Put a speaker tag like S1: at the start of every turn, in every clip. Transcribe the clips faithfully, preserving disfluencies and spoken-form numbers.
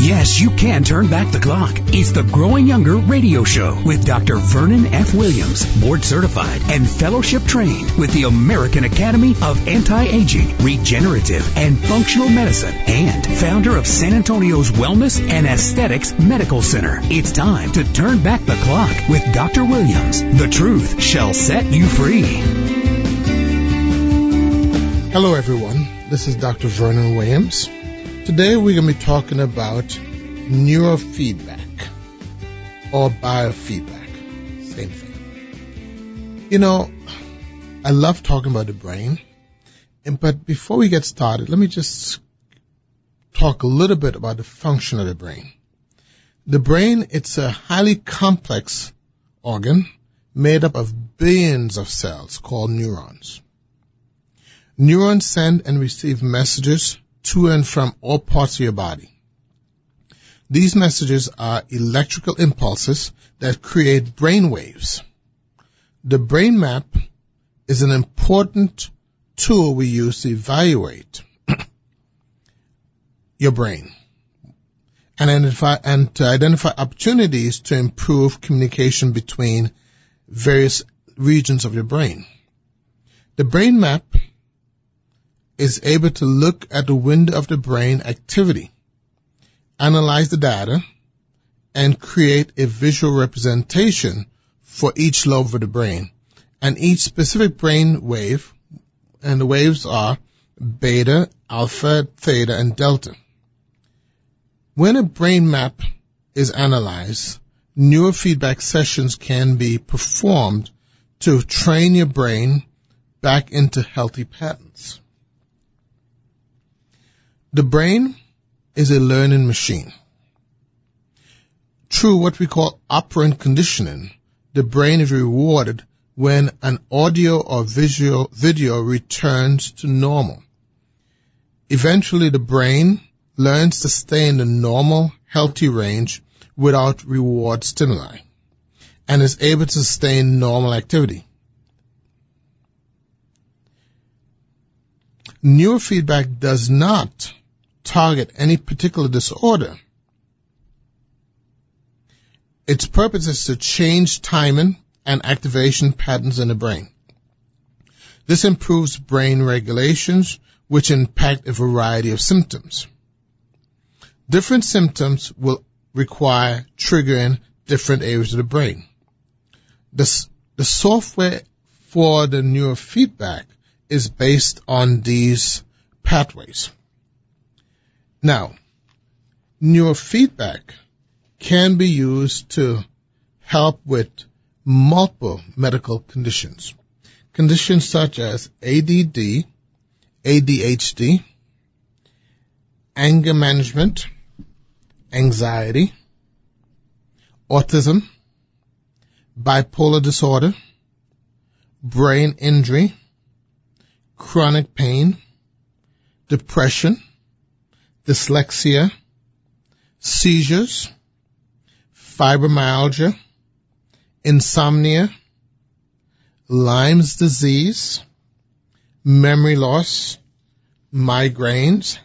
S1: Yes, you can turn back the clock. It's the Growing Younger radio show with Doctor Vernon F. Williams, board certified and fellowship trained with the American Academy of Anti-Aging, Regenerative, and Functional Medicine, and founder of San Antonio's Wellness and Aesthetics Medical Center. It's time to turn back the clock with Doctor Williams. The truth shall set you free.
S2: Hello, everyone. This is Doctor Vernon Williams. Today we're going to be talking about neurofeedback or biofeedback. Same thing. You know, I love talking about the brain. And, but before we get started, let me just talk a little bit about the function of the brain. The brain, it's a highly complex organ made up of billions of cells called neurons. Neurons send and receive messages to and from all parts of your body. These messages are electrical impulses that create brain waves. The brain map is an important tool we use to evaluate your brain and identify and to identify opportunities to improve communication between various regions of your brain. The brain map is able to look at the window of the brain activity, analyze the data, and create a visual representation for each lobe of the brain and each specific brain wave, and the waves are beta, alpha, theta, and delta. When a brain map is analyzed, neurofeedback sessions can be performed to train your brain back into healthy patterns. The brain is a learning machine. Through what we call operant conditioning, the brain is rewarded when an audio or visual video returns to normal. Eventually, the brain learns to stay in the normal, healthy range without reward stimuli and is able to sustain normal activity. Neurofeedback does not target any particular disorder. Its purpose is to change timing and activation patterns in the brain. This improves brain regulations, which impact a variety of symptoms. Different symptoms will require triggering different areas of the brain. The, the software for the neurofeedback is based on these pathways. Now, neurofeedback can be used to help with multiple medical conditions. Conditions such as A D D, A D H D, anger management, anxiety, autism, bipolar disorder, brain injury, chronic pain, depression, dyslexia, seizures, fibromyalgia, insomnia, Lyme's disease, memory loss, migraines,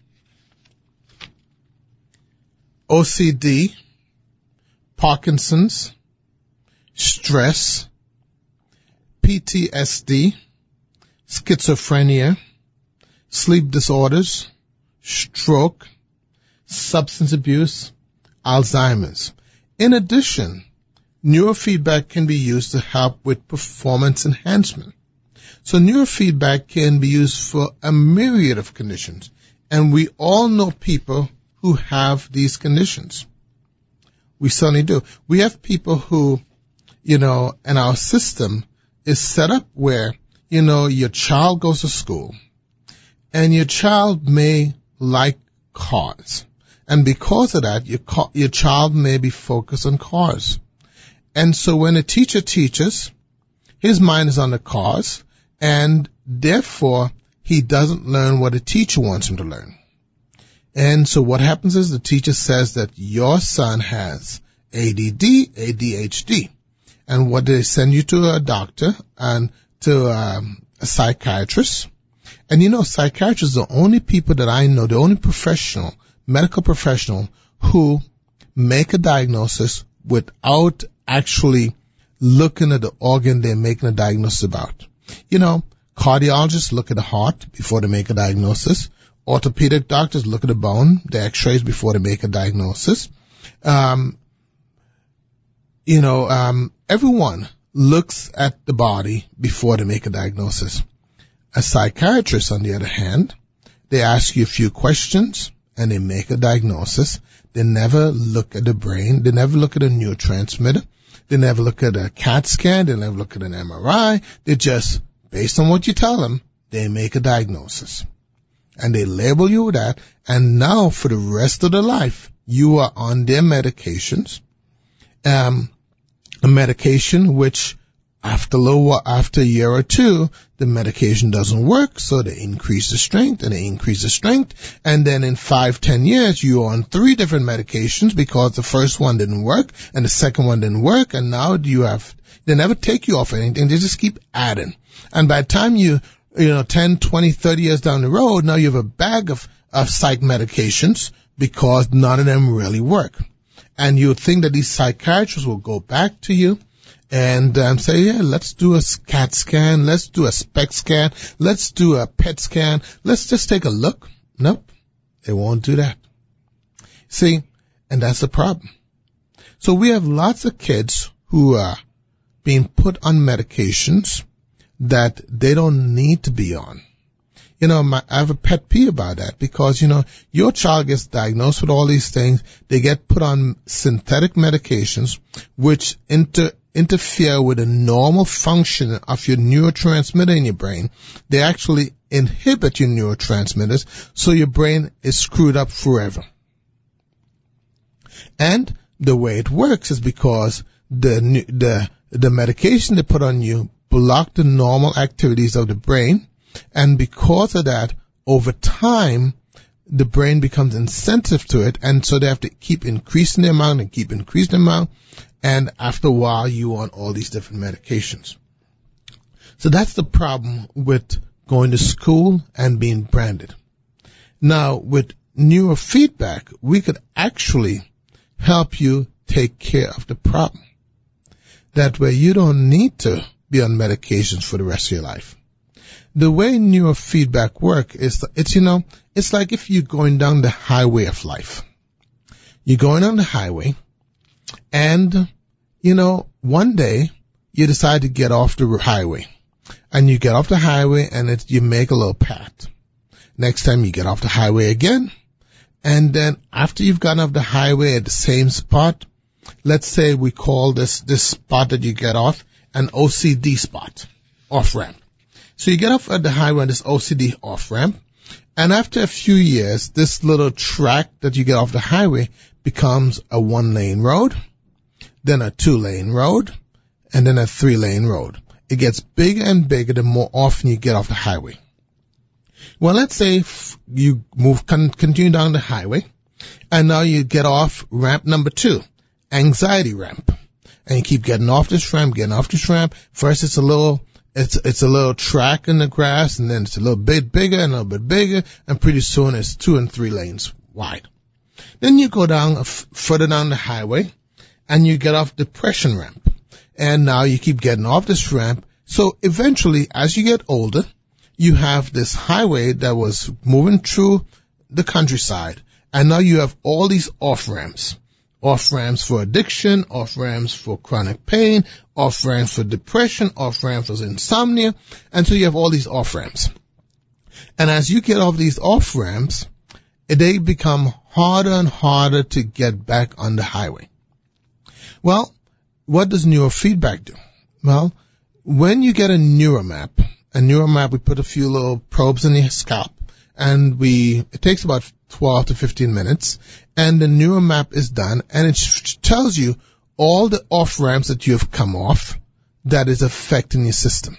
S2: O C D, Parkinson's, stress, P T S D, schizophrenia, sleep disorders, stroke, substance abuse, Alzheimer's. In addition, neurofeedback can be used to help with performance enhancement. So neurofeedback can be used for a myriad of conditions, and we all know people who have these conditions. We certainly do. We have people who, you know, and our system is set up where, you know, your child goes to school, and your child may like cars. And because of that, your, your child may be focused on cars. And so when a teacher teaches, his mind is on the cars, and therefore he doesn't learn what a teacher wants him to learn. And so what happens is the teacher says that your son has A D D, A D H D. And what they send you to a doctor and to um, a psychiatrist. And you know, psychiatrists are the only people that I know, the only professional, medical professional, who make a diagnosis without actually looking at the organ they're making a diagnosis about. You know, cardiologists look at the heart before they make a diagnosis. Orthopedic doctors look at the bone, the x-rays before they make a diagnosis. Um, you know, um, everyone looks at the body before they make a diagnosis. A psychiatrist, on the other hand, they ask you a few questions and they make a diagnosis. They never look at the brain. They never look at a neurotransmitter. They never look at a CAT scan. They never look at an M R I. They just, based on what you tell them, they make a diagnosis. And they label you with that. And now for the rest of their life, you are on their medications. Um, a medication which after a little while, after a year or two, the medication doesn't work, so they increase the strength and they increase the strength. And then in five, ten years, you're on three different medications because the first one didn't work and the second one didn't work. And now you have, they never take you off anything. They just keep adding. And by the time you, you know, ten, twenty, thirty years down the road, now you have a bag of, of psych medications because none of them really work. And you would think that these psychiatrists will go back to you and um, say, yeah, let's do a CAT scan, let's do a SPECT scan, let's do a P E T scan, let's just take a look. Nope, they won't do that. See, and that's the problem. So we have lots of kids who are being put on medications that they don't need to be on. You know, my, I have a pet peeve about that because, you know, your child gets diagnosed with all these things. They get put on synthetic medications which inter, interfere with the normal function of your neurotransmitter in your brain. They actually inhibit your neurotransmitters, so your brain is screwed up forever. And the way it works is because the, the, the medication they put on you block the normal activities of the brain. And because of that, over time, the brain becomes insensitive to it. And so they have to keep increasing the amount and keep increasing the amount. And after a while, you're on all these different medications. So that's the problem with going to school and being branded. Now, with neurofeedback, we could actually help you take care of the problem. That way you don't need to be on medications for the rest of your life. The way neurofeedback works is, it's, you know, it's like if you're going down the highway of life. You're going on the highway and, you know, one day you decide to get off the highway and you get off the highway and it, you make a little path. Next time you get off the highway again. And then after you've gotten off the highway at the same spot, let's say we call this, this spot that you get off an O C D spot, off ramp. So you get off at the highway on this O C D off ramp, and after a few years, this little track that you get off the highway becomes a one lane road, then a two lane road, and then a three lane road. It gets bigger and bigger the more often you get off the highway. Well, let's say you move, continue down the highway, and now you get off ramp number two, anxiety ramp. And you keep getting off this ramp, getting off this ramp. First it's a little, it's, it's a little track in the grass, and then it's a little bit bigger and a little bit bigger, and pretty soon it's two and three lanes wide. Then you go down, f- further down the highway, and you get off depression ramp. And now you keep getting off this ramp. So eventually, as you get older, you have this highway that was moving through the countryside, and now you have all these off ramps. Off ramps for addiction, off ramps for chronic pain, off ramps for depression, off ramps for insomnia, and so you have all these off ramps. And as you get off these off ramps, they become harder and harder to get back on the highway. Well, what does neurofeedback do? Well, when you get a neuromap, a neuromap, we put a few little probes in your scalp, and we, it takes about twelve to fifteen minutes, and the neuromap is done, and it sh- tells you all the off-ramps that you have come off that is affecting your system.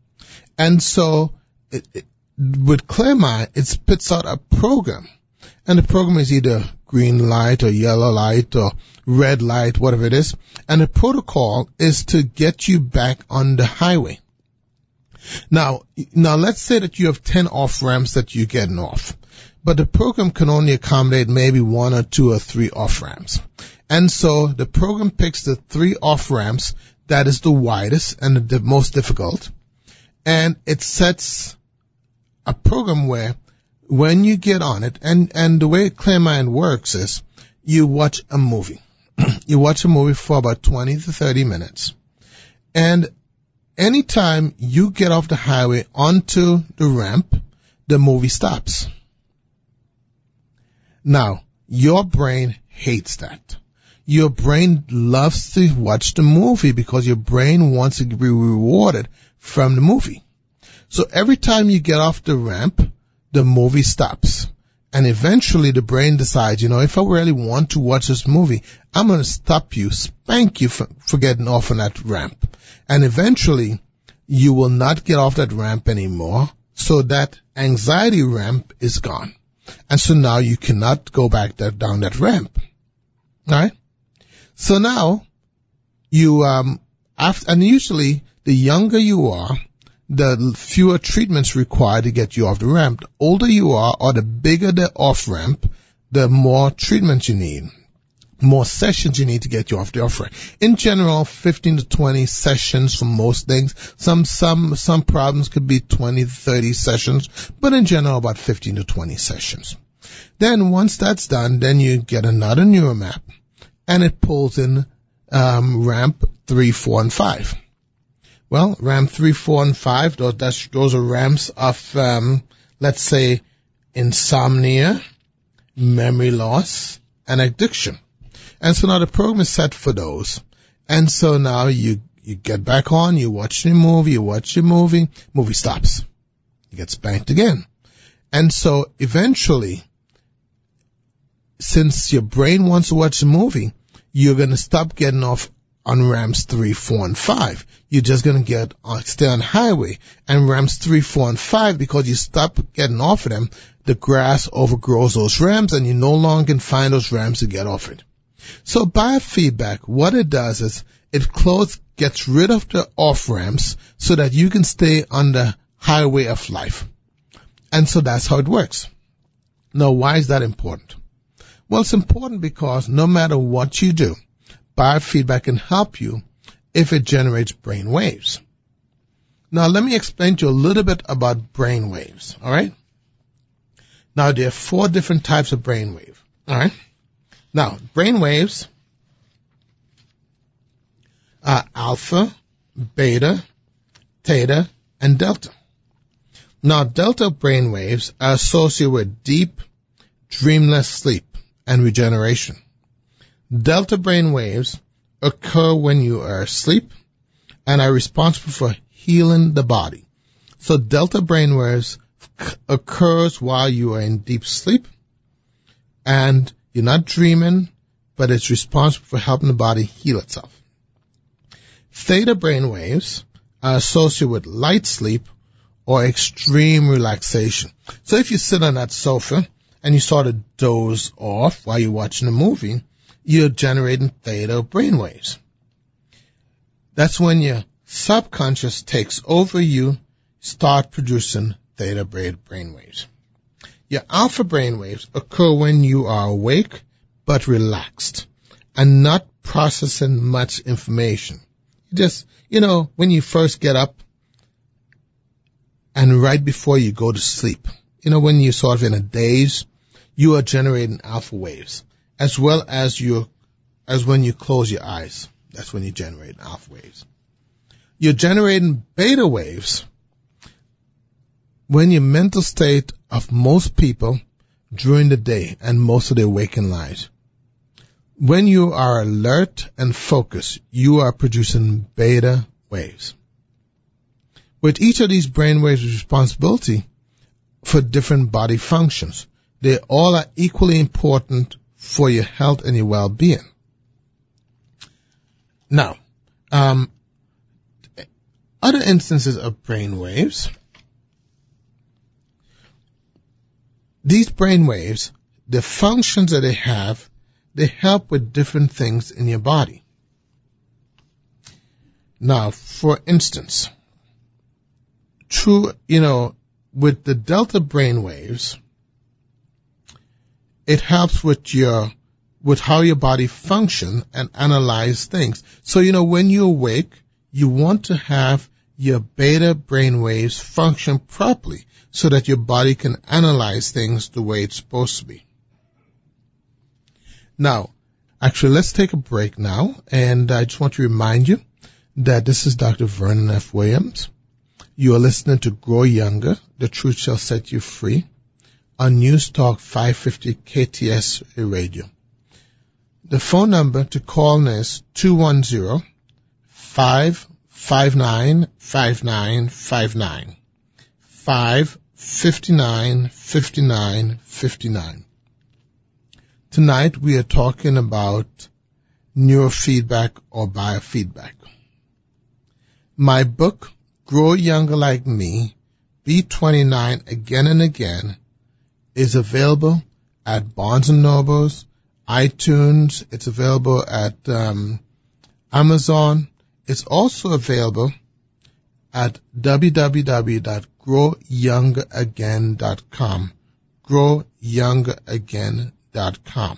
S2: And so, it, it, with ClearMind, it spits out a program, and the program is either green light or yellow light or red light, whatever it is, and the protocol is to get you back on the highway. Now, now let's say that you have ten off-ramps that you're getting off. but the program can only accommodate maybe one or two or three off-ramps. And so the program picks the three off-ramps that is the widest and the most difficult, and it sets a program where when you get on it, and, and the way ClearMind works is you watch a movie. You watch a movie for about twenty to thirty minutes, and anytime you get off the highway onto the ramp, the movie stops. Now, your brain hates that. Your brain loves to watch the movie because your brain wants to be rewarded from the movie. So every time you get off the ramp, the movie stops. And eventually the brain decides, you know, if I really want to watch this movie, I'm going to stop you, spank you for, for getting off on that ramp. And eventually you will not get off that ramp anymore. So that anxiety ramp is gone. And so now you cannot go back that, down that ramp. All right? So now you, um, after, and usually the younger you are, the fewer treatments required to get you off the ramp. The older you are, or the bigger the off ramp, the more treatments you need, more sessions you need to get you off the off ramp. In general, fifteen to twenty sessions for most things. Some, some, some problems could be twenty to thirty sessions, but in general, about fifteen to twenty sessions. Then once that's done, then you get another neuromap, and it pulls in, um, ramp three, four, and five. Well, RAM three, four, and five, those, that's, those are ramps of, um, let's say, insomnia, memory loss, and addiction. And so now the program is set for those. And so now you, you get back on, you watch your movie, you watch your movie, movie stops. You get spanked again. And so eventually, since your brain wants to watch the movie, you're going to stop getting off on ramps three, four, and five. You're just going to get uh, stay on highway. And ramps three, four, and five, because you stop getting off of them, the grass overgrows those ramps, and you no longer can find those ramps to get off it. So biofeedback, what it does is it close, gets rid of the off ramps so that you can stay on the highway of life. And so that's how it works. Now, why is that important? Well, it's important because no matter what you do, biofeedback can help you if it generates brain waves. Now, let me explain to you a little bit about brain waves, all right? Now, there are four different types of brain wave, all right? Now, brain waves are alpha, beta, theta, and delta. Now, delta brain waves are associated with deep, dreamless sleep and regeneration. Delta brain waves occur when you are asleep and are responsible for healing the body. So delta brain waves occurs while you are in deep sleep and you're not dreaming, but it's responsible for helping the body heal itself. Theta brain waves are associated with light sleep or extreme relaxation. So if you sit on that sofa and you sort of doze off while you're watching a movie, you're generating theta brainwaves. That's when your subconscious takes over you, start producing theta brainwaves. Your alpha brainwaves occur when you are awake but relaxed and not processing much information. You just, you know, when you first get up and right before you go to sleep, you know, when you're sort of in a daze, you are generating alpha waves. As well as you, as when you close your eyes. That's when you generate alpha waves. You're generating beta waves when your mental state of most people during the day and most of their waking lives. When you are alert and focused, you are producing beta waves. With each of these brain waves responsibility for different body functions. They all are equally important for your health and your well-being. Now, um, other instances of brain waves. These brain waves, the functions that they have, they help with different things in your body. Now, for instance, true, you know, with the delta brain waves, it helps with your, with how your body function and analyze things. So, you know, when you awake, you want to have your beta brainwaves function properly so that your body can analyze things the way it's supposed to be. Now, actually, let's take a break now, and I just want to remind you that this is Doctor Vernon F. Williams. You are listening to Grow Younger, The Truth Shall Set You Free, on News Talk five fifty K T S Radio. The phone number to call is two one zero, five five nine, five nine five nine, five five nine, five nine five nine. Tonight we are talking about neurofeedback or biofeedback. My book, Grow Younger Like Me, Be twenty-nine Again and Again, is available at Barnes and Nobles, iTunes. It's available at um, Amazon. It's also available at w w w dot grow younger again dot com. grow younger again dot com.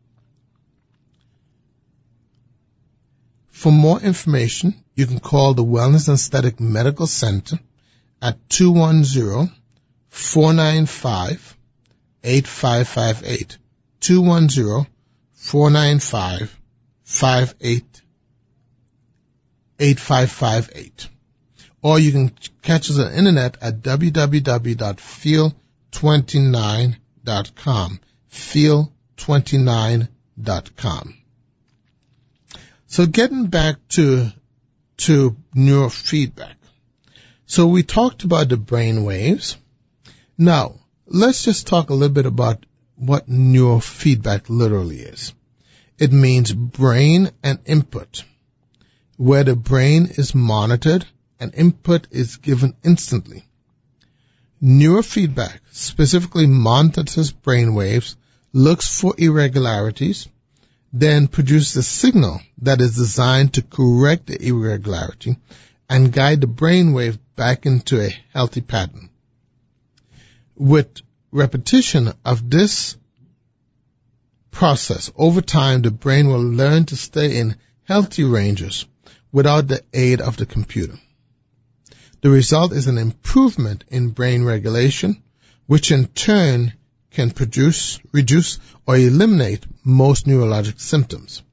S2: For more information, you can call the Wellness and Aesthetic Medical Center at two one zero, four nine five, eight five five eight. two one zero, four nine five, five eight eight five five eight. Or you can catch us on the internet at w w w dot feel twenty-nine dot com. feel twenty-nine dot com. So getting back to to neurofeedback. So we talked about the brain waves. Now, let's just talk a little bit about what neurofeedback literally is. It means brain and input, where the brain is monitored and input is given instantly. Neurofeedback specifically monitors brain waves, looks for irregularities, then produces a signal that is designed to correct the irregularity and guide the brainwave back into a healthy pattern. With repetition of this process over time, the brain will learn to stay in healthy ranges without the aid of the computer. The result is an improvement in brain regulation, which in turn can produce, reduce, or eliminate most neurologic symptoms.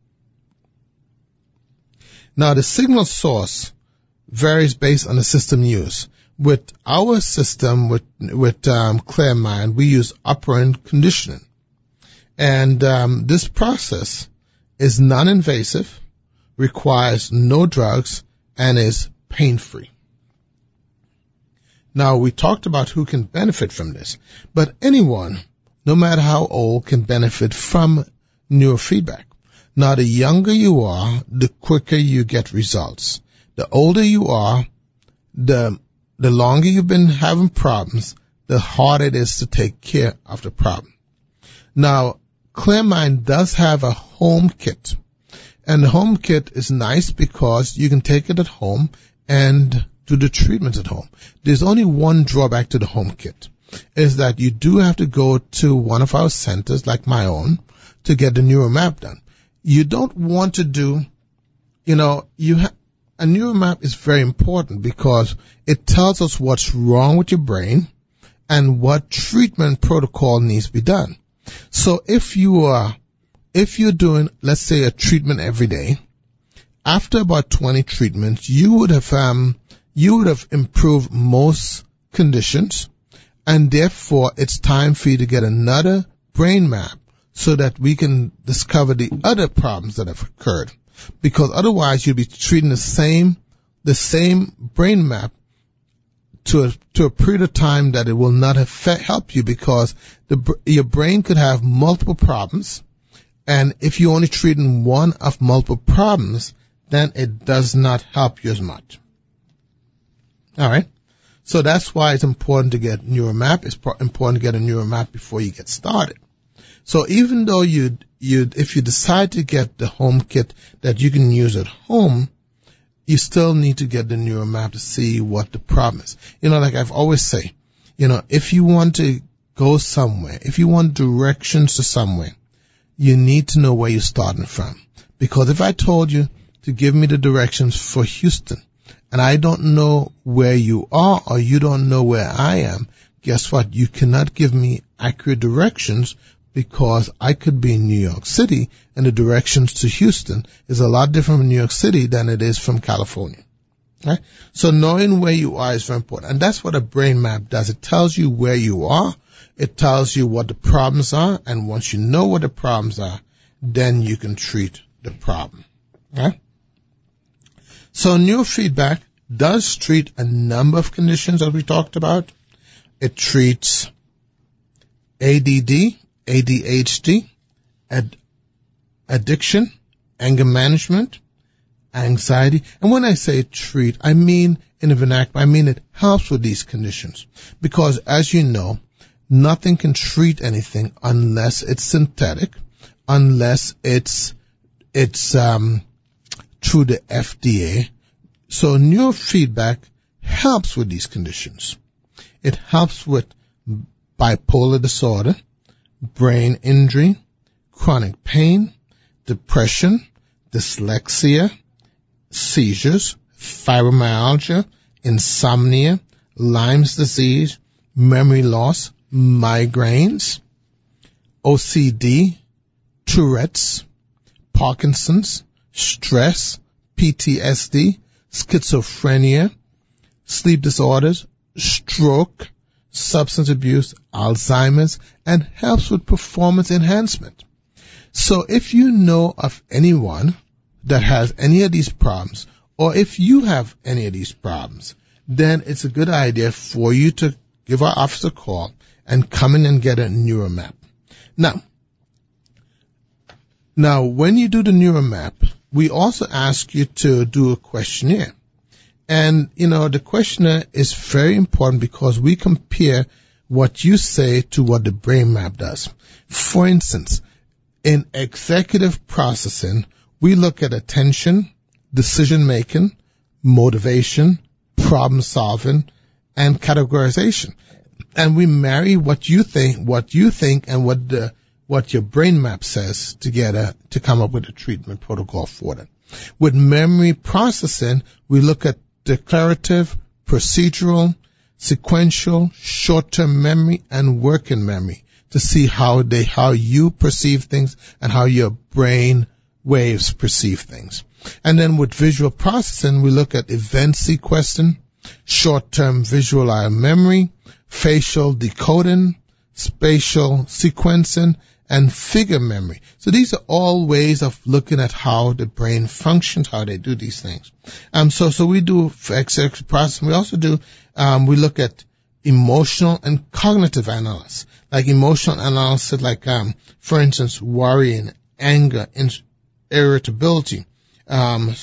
S2: Now, the signal source varies based on the system used. With our system, with with um, ClearMind, we use operant conditioning, and um, this process is non-invasive, requires no drugs, and is pain-free. Now, we talked about who can benefit from this, but anyone, no matter how old, can benefit from neurofeedback. Now, the younger you are, the quicker you get results. The older you are, the the longer you've been having problems, the harder it is to take care of the problem. Now, ClearMind does have a home kit, and the home kit is nice because you can take it at home and do the treatment at home. There's only one drawback to the home kit, is that you do have to go to one of our centers, like my own, to get the neuromap done. You don't want to do, you know, you ha- a neuromap is very important because it tells us what's wrong with your brain and what treatment protocol needs to be done. So if you are, if you're doing, let's say, a treatment every day, after about twenty treatments, you would have, um, you would have improved most conditions, and therefore it's time for you to get another brain map so that we can discover the other problems that have occurred. Because otherwise you'll be treating the same, the same brain map to a, to a period of time that it will not have fe- helped you, because the, your brain could have multiple problems. And if you're only treating one of multiple problems, then it does not help you as much. All right. So that's why it's important to get neuromap. It's important to get a neuromap before you get started. So even though you you if you decide to get the home kit that you can use at home, you still need to get the neuromap to see what the problem is. You know, like I've always say, you know, if you want to go somewhere, if you want directions to somewhere, you need to know where you're starting from. Because if I told you to give me the directions for Houston, and I don't know where you are or you don't know where I am, guess what? You cannot give me accurate directions, because I could be in New York City and the directions to Houston is a lot different from New York City than it is from California. Right? So knowing where you are is very important. And that's what a brain map does. It tells you where you are. It tells you what the problems are. And once you know what the problems are, then you can treat the problem. Right? So neurofeedback does treat a number of conditions that we talked about. It treats A D D, A D H D, ad- addiction, anger management, anxiety. And when I say treat, I mean in the vernacular, I mean it helps with these conditions. Because as you know, nothing can treat anything unless it's synthetic, unless it's, it's, um, through the F D A. So neurofeedback helps with these conditions. It helps with bipolar disorder, brain injury, chronic pain, depression, dyslexia, seizures, fibromyalgia, insomnia, Lyme's disease, memory loss, migraines, O C D, Tourette's, Parkinson's, stress, P T S D, schizophrenia, sleep disorders, stroke, substance abuse, Alzheimer's, and helps with performance enhancement. So if you know of anyone that has any of these problems, or if you have any of these problems, then it's a good idea for you to give our office a call and come in and get a neuromap. Now, now when you do the neuromap, we also ask you to do a questionnaire. And, you know, the questionnaire is very important because we compare what you say to what the brain map does. For instance, in executive processing, we look at attention, decision making, motivation, problem solving, and categorization. And we marry what you think, what you think, and what the what your brain map says together to come up with a treatment protocol for them. With memory processing, we look at declarative, procedural, sequential, short-term memory, and working memory to see how they, how you perceive things and how your brain waves perceive things. And then with visual processing, we look at event sequencing, short-term visual memory, facial decoding, spatial sequencing, and figure memory. So these are all ways of looking at how the brain functions, how they do these things. Um, so, so we do for executive processing. We also do, um, we look at emotional and cognitive analysis, like emotional analysis, like, um, for instance, worrying, anger, irritability, um,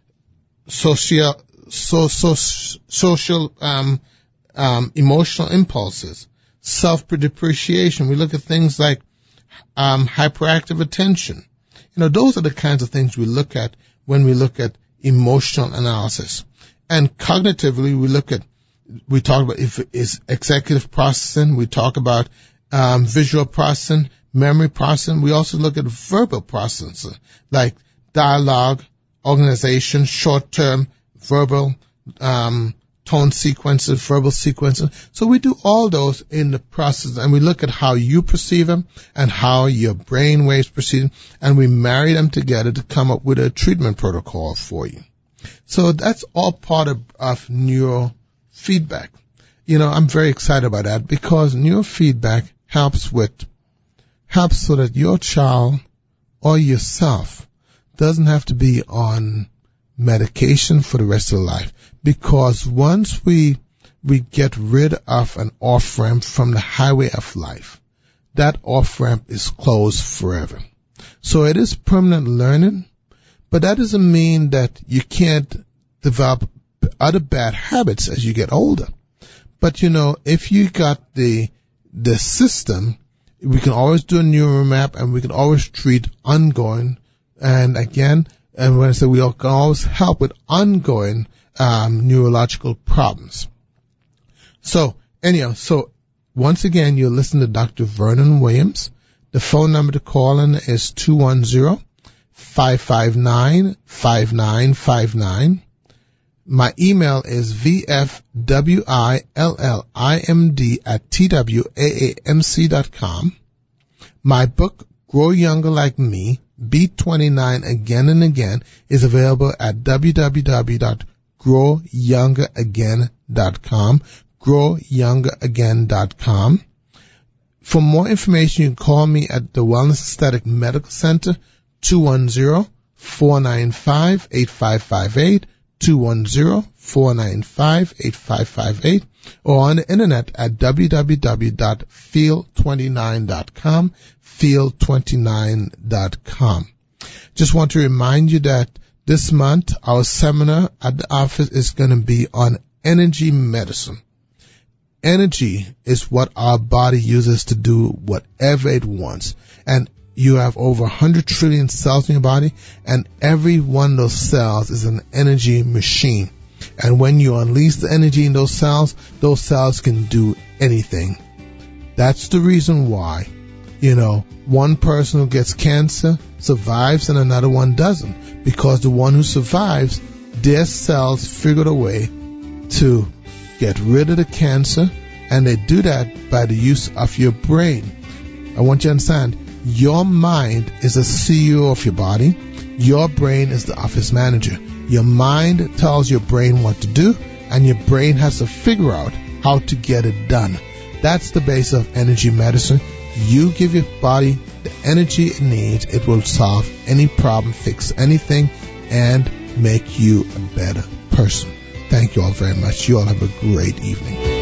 S2: social, so, so, social, um, um, emotional impulses, self-depreciation. We look at things like Um, hyperactive attention. You know, those are the kinds of things we look at when we look at emotional analysis. And cognitively, we look at, we talk about if it is executive processing, we talk about um, visual processing, memory processing. We also look at verbal processing, like dialogue, organization, short-term, verbal, um, tone sequences, verbal sequences. So we do all those in the process, and we look at how you perceive them and how your brain waves perceive them, and we marry them together to come up with a treatment protocol for you. So that's all part of, of neurofeedback. You know, I'm very excited about that because neurofeedback helps with, helps so that your child or yourself doesn't have to be on medication for the rest of their life. Because once we we get rid of an off-ramp from the highway of life, that off-ramp is closed forever. So it is permanent learning, but that doesn't mean that you can't develop other bad habits as you get older. But, you know, if you got the the system, we can always do a neuromap and we can always treat ongoing. And again, and when I say we can always help with ongoing um, neurological problems. So anyhow, so Once again, you're listening to Doctor Vernon Williams. The phone number to call in is two one zero, five five nine, five nine five nine. My email is v f w i l l i m d at t w a a m c dot com. My book, Grow Younger Like Me, Beat twenty-nine Again and Again, is available at w w w dot grow younger again dot com, grow younger again dot com. For more information, you can call me at the Wellness Aesthetic Medical Center, two one zero, four nine five, eight five five eight, two one zero, four nine five, eight five five eight, or on the internet at w w w dot feel twenty-nine dot com, feel twenty-nine dot com. Just want to remind you that this month our seminar at the office is going to be on energy medicine. Energy is what our body uses to do whatever it wants. And you have over one hundred trillion cells in your body, and every one of those cells is an energy machine. And when you unleash the energy in those cells, those cells can do anything. That's the reason why, you know, one person who gets cancer survives and another one doesn't. Because the one who survives, their cells figured a way to get rid of the cancer, and they do that by the use of your brain. I want you to understand, your mind is the C E O of your body. Your brain is the office manager. Your mind tells your brain what to do, and your brain has to figure out how to get it done. That's the base of energy medicine. You give your body the energy it needs, it will solve any problem, fix anything, and make you a better person. Thank you all very much. You all have a great evening.